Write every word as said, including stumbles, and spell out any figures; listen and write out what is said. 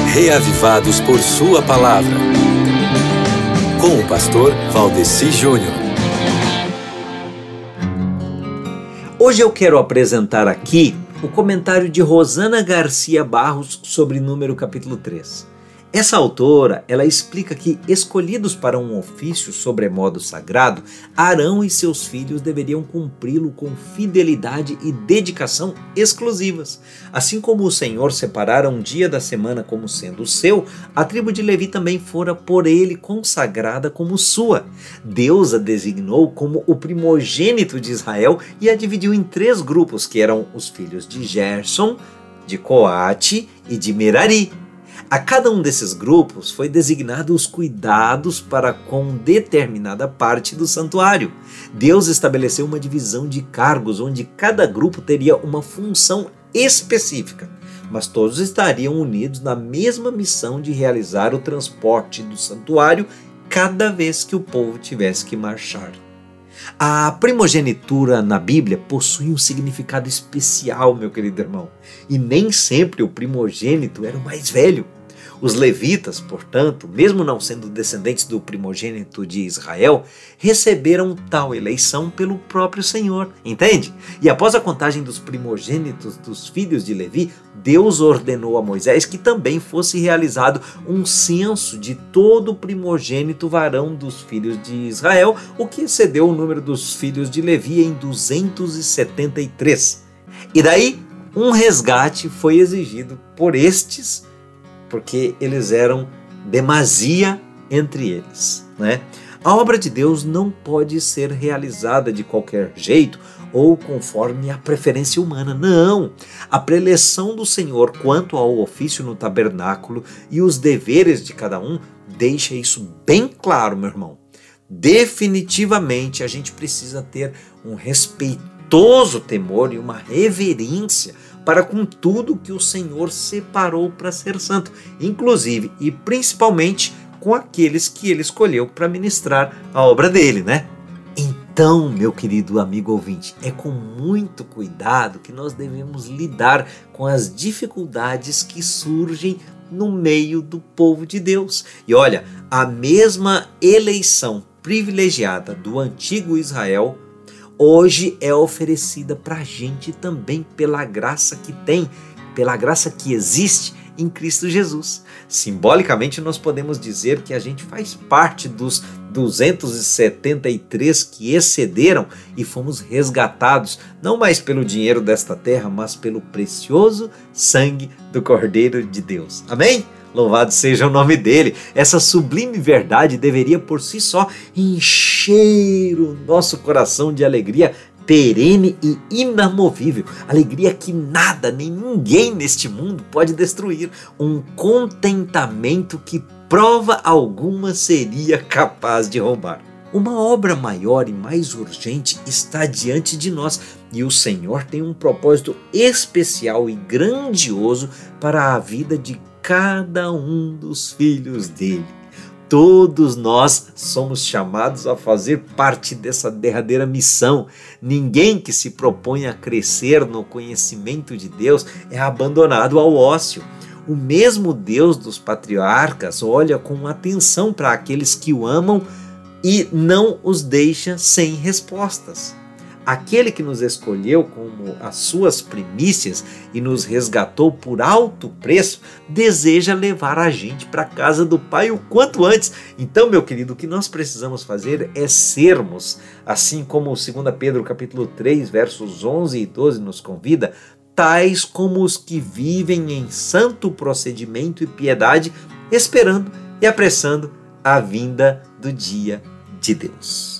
Reavivados por Sua Palavra, com o pastor Valdeci Júnior. Hoje eu quero apresentar aqui o comentário de Rosana Garcia Barros sobre Número capítulo três. Essa autora, ela explica que, escolhidos para um ofício sobremodo sagrado, Arão e seus filhos deveriam cumpri-lo com fidelidade e dedicação exclusivas. Assim como o Senhor separara um dia da semana como sendo seu, a tribo de Levi também fora por ele consagrada como sua. Deus a designou como o primogênito de Israel e a dividiu em três grupos, que eram os filhos de Gerson, de Coate e de Merari. A cada um desses grupos foi designado os cuidados para com determinada parte do santuário. Deus estabeleceu uma divisão de cargos onde cada grupo teria uma função específica, mas todos estariam unidos na mesma missão de realizar o transporte do santuário cada vez que o povo tivesse que marchar. A primogenitura na Bíblia possui um significado especial, meu querido irmão, e nem sempre o primogênito era o mais velho. Os levitas, portanto, mesmo não sendo descendentes do primogênito de Israel, receberam tal eleição pelo próprio Senhor, entende? E após a contagem dos primogênitos dos filhos de Levi, Deus ordenou a Moisés que também fosse realizado um censo de todo o primogênito varão dos filhos de Israel, o que excedeu o número dos filhos de Levi em duzentos e setenta e três. E daí, um resgate foi exigido por estes, porque eles eram demasia entre eles, né? A obra de Deus não pode ser realizada de qualquer jeito ou conforme a preferência humana, não. A preleção do Senhor quanto ao ofício no tabernáculo e os deveres de cada um deixa isso bem claro, meu irmão. Definitivamente a gente precisa ter um respeitoso temor e uma reverência para com tudo que o Senhor separou para ser santo, inclusive e principalmente com aqueles que ele escolheu para ministrar a obra dele, né? Então, meu querido amigo ouvinte, é com muito cuidado que nós devemos lidar com as dificuldades que surgem no meio do povo de Deus. E olha, a mesma eleição privilegiada do antigo Israel hoje é oferecida para a gente também pela graça que tem, pela graça que existe em Cristo Jesus. Simbolicamente, nós podemos dizer que a gente faz parte dos duzentos e setenta e três que excederam e fomos resgatados, não mais pelo dinheiro desta terra, mas pelo precioso sangue do Cordeiro de Deus. Amém? Louvado seja o nome dele. Essa sublime verdade deveria por si só encher o nosso coração de alegria perene e inamovível. Alegria que nada nem ninguém neste mundo pode destruir. Um contentamento que prova alguma seria capaz de roubar. Uma obra maior e mais urgente está diante de nós e o Senhor tem um propósito especial e grandioso para a vida de cada um dos filhos dele. Todos nós somos chamados a fazer parte dessa derradeira missão. Ninguém que se propõe a crescer no conhecimento de Deus é abandonado ao ócio. O mesmo Deus dos patriarcas olha com atenção para aqueles que o amam e não os deixa sem respostas. Aquele que nos escolheu como as suas primícias e nos resgatou por alto preço, deseja levar a gente para a casa do Pai o quanto antes. Então, meu querido, o que nós precisamos fazer é sermos, assim como dois Pedro capítulo três, versos onze e doze nos convida, tais como os que vivem em santo procedimento e piedade, esperando e apressando a vinda do dia de Deus.